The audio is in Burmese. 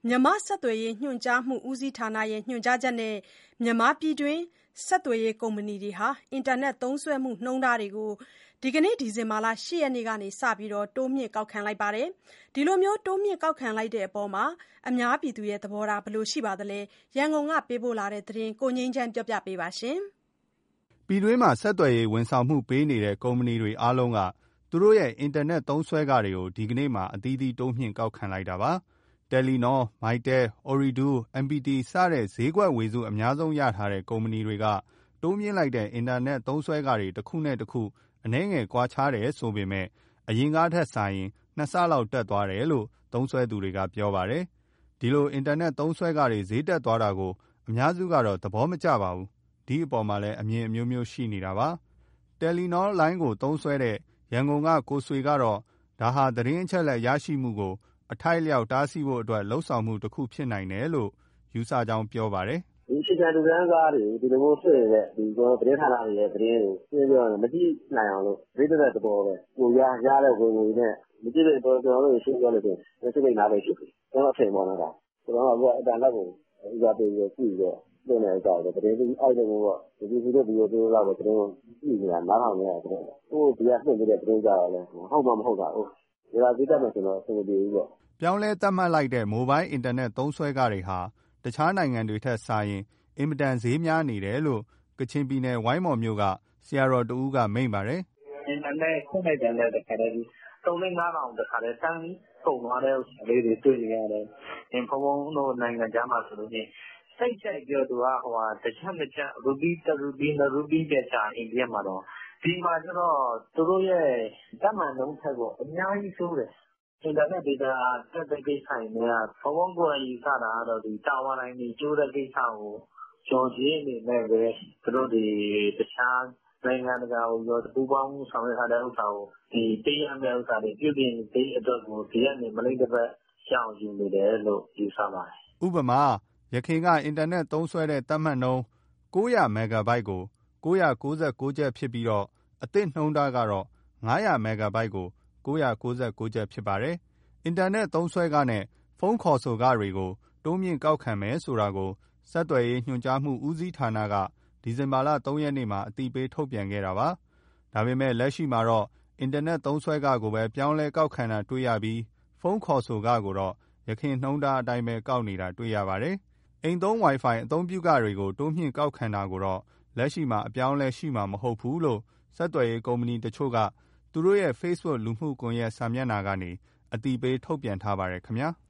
မြန်မာ့ဆက်သွယ်ရေးညွှန်ကြားမှုဦးစီးဌာနရဲ့ညွှန်ကြားချက်နဲ့ မြန်မာပြည်တွင်းဆက်သွယ်ရေးကုမ္ပဏီတွေဟာ အင်တာနက်သုံးစွဲမှုနှုန်းထားတွေကို ဒီကနေ့ ဒီဇင်ဘာ 8 ရက်နေ့ကစပြီး တိုးမြှင့်ကောက်ခံလိုက်ပါတယ်။ ဒီလိုတိုးမြှင့်ကောက်ခံလိုက်တဲ့အပေါ် အများပြည်သူသဘောထားဘယ်လိုရှိပါသလဲ။ ရန်ကုန်ကပေးပို့တဲ့သတင်းကို ကိုငြိမ်းချမ်းက ပြောပြပါမယ်။ ပြည်တွင်းမှာဆက်သွယ်ရေးဝန်ဆောင်မှုပေးနေတဲ့ကုမ္ပဏီတွေအားလုံးက သူတို့ရဲ့အင်တာနက်သုံးစွဲခတွေကို ဒီကနေ့မှာ အသီးသီးတိုးမြှင့်ကောက်ခံလိုက်တာပါ။ တယ်လီနော၊ Mytel ၊ Ooredoo ၊ MPT စတဲ့ဈေးကွက်ဝေစုအများဆုံးရထားတဲ့ကုမ္ပဏီတွေက တိုးမြှင့်လိုက်တဲ့အင်တာနက်သုံးစွဲခတွေ တခုနဲ့တခု အနည်းငယ်ကွာခြားတယ်ဆိုပေမဲ့ အရင်ကထက်စာရင် ၂ ဆလောက်တက်သွားတယ်လို့ သုံးစွဲသူတွေကပြောပါတယ်။ ဒီလိုအင်တာနက်သုံးစွဲခတွေဈေးတက်သွားတာကို အများစုကတော့သဘောမကျပါဘူး။ ဒီအပေါ်မှာလည်း အမြင်အမျိုးမျိုးရှိနေတာပါ။ တယ်လီနောလိုင်းကိုသုံးစွဲတဲ့ ရန်ကုန်က ကိုဆွေကတော့ ဒါဟာ သတင်းအချက်အလက်ရရှိမှုကို အထိုက်အလျောက်တားဆီးဖို့အတွက် လုပ်ဆောင်မှုတခုဖြစ်နိုင်တယ်လို့ ယူဆကြောင်းပြောပါတယ်။ "အခြေခံလူတန်းစားတွေဒီလိုမျိုးလွှင့်နေတဲ့သတင်းဌာနတွေရဲ့သတင်းကိုရှင်းရှင်းပြောရရင်မကြည့်နိုင်အောင်လို့ဈေးတက်တဲ့သဘောပဲ။ကိုရတဲ့ဝင်ငွေနဲ့မကြည့်တဲ့ကျွန်တော်တို့ရှင်းပြောလို့ရှိရင်စိတ်ပိတ်နားပိတ်ဖြစ်ပြီ။ကျွန်တော်အထင်ပေါ့နော်ဒါ။ကျွန်တော်ကအခုအင်တာနက်ကိုဦးစားပေးပြီးကြည့်ပြီးတော့လွှင့်နေတဲ့ဥစ္စာကိုသတင်းအဲ့လိုမျိုးပေါ့ဒီစီတို့ဒီလိုတို့လောက်ပဲသတင်းကိုကြည့်နေတာနားထောင်နေရတဲ့သတင်း။ကိုဒီကလွှင့်နေတဲ့သတင်းကြတော့လေဟုတ်မှမဟုတ်တာ။ဒီကဈေးတက်မယ်ဆိုတော့အဆင်မပြေဘူးပေါ့။ " ပြောင်းလဲသတ်မှတ်လိုက်တဲ့ မိုဘိုင်းအင်တာနက်သုံးစွဲခတွေဟာ တခြားနိုင်ငံတွေထက်စာရင် အင်မတန်ဈေးများနေတယ်လို့ ကချင်ပြည်နယ် ဝိုင်းမော်မြို့က ဆရာတော်တဦးက မိန့်ပါတယ်။ "အင်တာနက်ဖွင့်လိုက်တာနဲ့တခါတည်း3-5 ထောင်တခါတည်းတန်းကုန်သွားတဲ့ဥစ္စာလေးတွေတွေ့နေရတယ်။ဘုန်းဘုန်းတို့နိုင်ငံခြားမှာဆိုလို့ရှိရင်စိတ်ကြိုက်ပြီးတော့တချက်နှစ်ချက်ရူပီး1ရူပီး2ရူပီးပဲရှာအိန္ဒိယမှာတော့ဒီမှာကျတော့သူတို့ရဲ့သတ်မှတ်နှုန်းထက်ကိုအများကြီးဆိုးတယ်။အင်တာနက်ဒေတာတက်တဲ့ကိစ္စတွေနဲ့ဘုန်းဘုန်းကိုယ်တိုင်ယူဆတာကတော့ဒီတာဝါတိုင်တွေကျိုးတဲ့ကိစ္စကိုလျော်ကြေးအနေနဲ့ပဲသူတို့ဒီတခြားနိုင်ငံတကာကိုရောပူးပေါင်းဆောင်ရွက်ထားတဲ့ဥစ္စာကိုဒီပေးရမယ့်ဥစ္စာတွေပြုပြင်ပေးအတွက်ကိုဒီကနေမလိမ့်တစ်ပတ်ရှောင်ယူနေတယ်လို့ယူဆပါတယ်။ဥပမာယခင်ကအင်တာနက်သုံးစွဲတဲ့သတ်မှတ်နှုန်း900 MB ကို999ကျပ်ဖြစ်ပြီးအသစ်နှုန်းထားကတော့500 MB ကို999ကျပ်ဖြစ်ပါတယ်။ အင်တာနက်သုံးစွဲခနဲ့ဖုန်းခေါ်ဆိုခတွေကိုတိုးမြှင့်ကောက်ခံမယ်ဆိုတာကို ဆက်သွယ်ရေးညွှန်ကြားမှုဦးစီးဌာနက ဒီဇင်ဘာ 3 ရက်နေ့မှာ အသိပေးထုတ်ပြန်ခဲ့တာပါ။ ဒါပေမဲ့လက်ရှိမှာတော့ အင်တာနက်သုံးစွဲခကိုပဲပြောင်းလဲကောက်ခံတာတွေ့ရပြီး ဖုန်းခေါ်ဆိုခကိုတော့ ယခင်နှုန်းထားအတိုင်းပဲကောက်နေတာတွေ့ရပါတယ်။ အိမ်သုံး Wi-Fi အသုံးပြုခတွေကို တိုးမြှင့်ကောက်ခံတာကိုတော့ လက်ရှိမှာအပြောင်းအလဲရှိမှာမဟုတ်ဘူးလို့ ဆက်သွယ်ရေးကုမ္ပဏီတချို့က သူတို့ရဲ့ Facebook လူမှုကွန်ရက်စာမျက်နှာကနေ အသိပေးထုတ်ပြန်ထားပါတယ်ခင်ဗျာ။